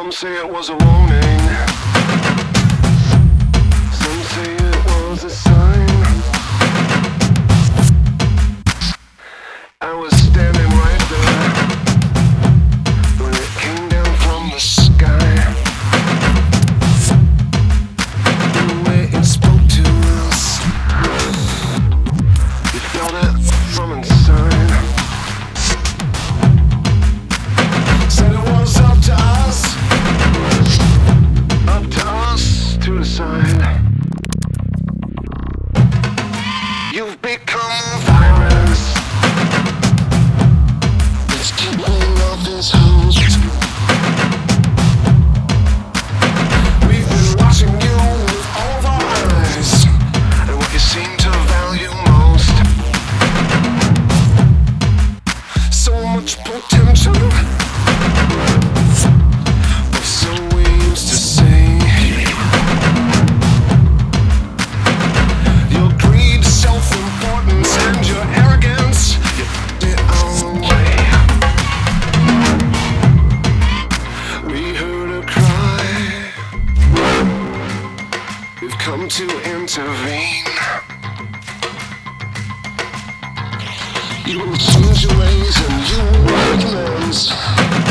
Some say it was a warning. Some say it was a sign. I was standing right there when it came down from the sky. The way it spoke to us, you felt it from inside. Said it was up to us to decide. You've become a virus. It's keeping off his host. We've been watching you with all of our eyes, and what you seem to value most. So much potential, or so we used to say. Your greed, self-importance, and your arrogance, you did it our way. We heard a cry. We've come to intervene. You will change your ways and you will make amends.